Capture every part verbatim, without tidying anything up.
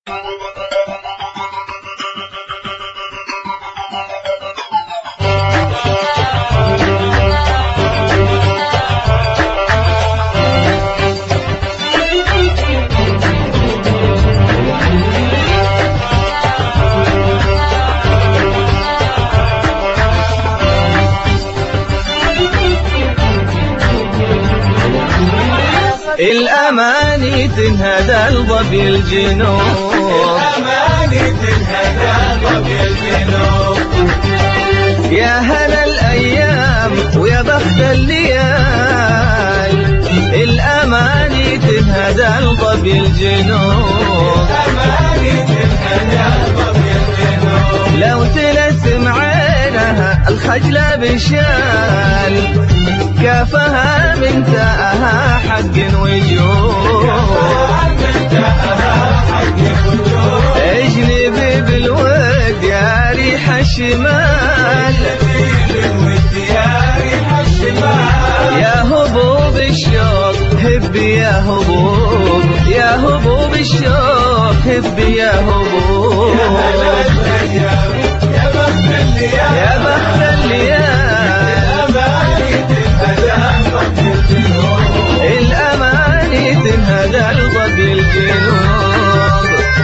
الأماني تنهدى الظبي الجنوب، الأماني تنهدى الظبي الجنوب. يا هلا الأيام ويا بخت الليال، الأماني تنهدى الظبي الجنوب، الأماني تنهدى الظبي الجنوب. لو تلسم عينها الخجلة بشال، كافها من تاها حق وجوب، اجنبي بالود يا ريح الشمال، يا هبوب الشوق هبي يا هبوب، يا هبوب الشوق هبي يا هبوب. يا بخت الليال، يا بخت الليال، الأماني تنهدى الظبي الجنوب.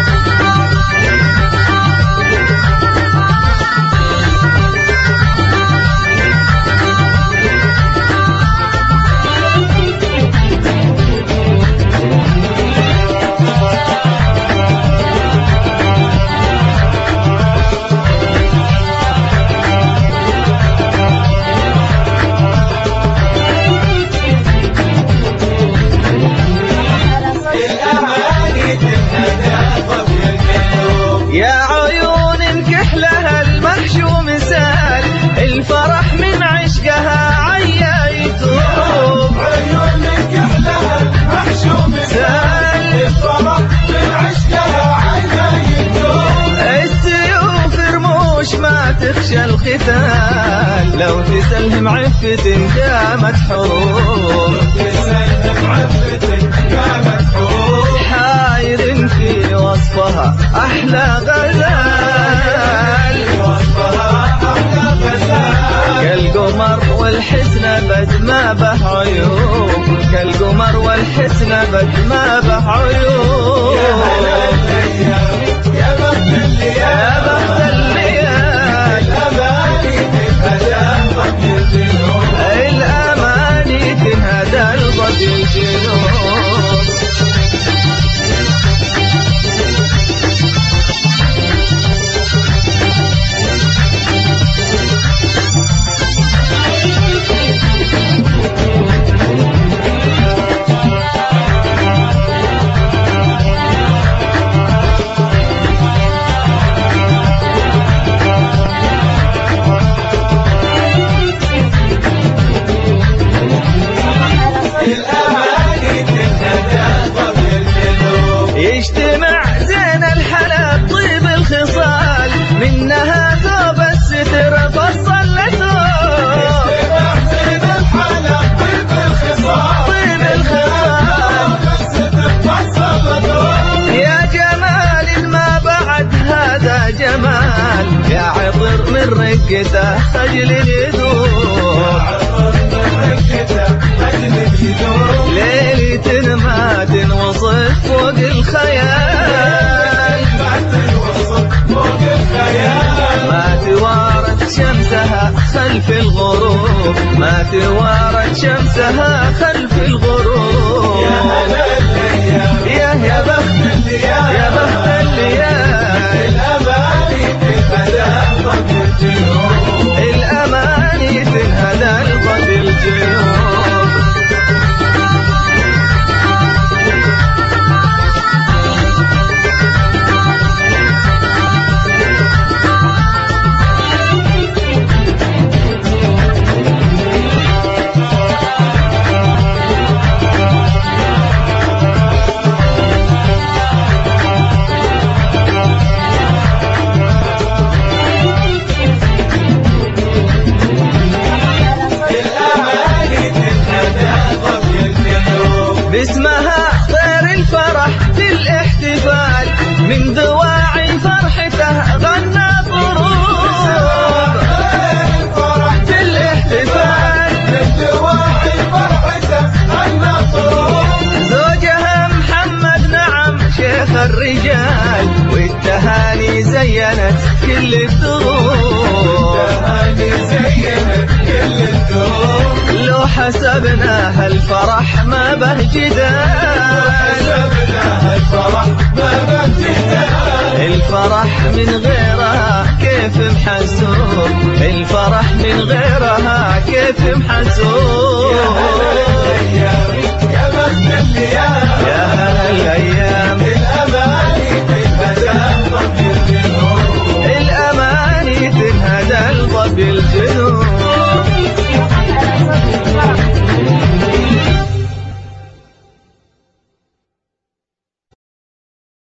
يا عيون انكحلها المحشوم سال، الفرح من عشقها عيا يتوب، عيون انكحلها المحشوم سال، الفرح من عشقها عيا يتوب. السيوف رموش ما تخشى القتال، لو تسلهم عفة قامت حروب، تسلهم عفة قامت حروب. حاير في وصفها أحلى غزال، وصفها أحلى غزال. كالقمر والحسن بد ما به عيوب، كالقمر والحسن بد ما به عيوب. يا هلا الأيام، يا بخت الليال، يا بخت الليال، الأماني تنهدى الظبي الجنوب، الأماني تنهدى الظبي الجنوب. يجتمع زين الحلا طيب الخصال، منها ثوب الستر فصل لثوب، يجتمع زين الحلا طيب الخصال، طيب الخصال الستر فصل لثوب. يا جمال ما بعد هذا جمال، يا عطر من رقته خجل يذوب، ليلة ما تنوصف فوق الخيال، ما توارت شمسها خلف الغروب، ما توارت شمسها خلف الغروب. يا هلا الأيام، يا يا بخت الليال، يا بخت الليال، الأماني تنهدى الظبي الجنوب، الأماني تنهدى الظبي الجنوب. من دواعي فرحته غنى طروب في الاحتفال، من دواعي فرحته غنى طروب. زوجها محمد نعم شيخ الرجال، والتهاني زينت كل الدروب، التهاني زينت كل الدروب. لو حسبناها الفرح ما به جدال، حسبناها الفرح ما به جدال. الفرح من غيرها كيف محسوب، الفرح من غيرها كيف محسوب.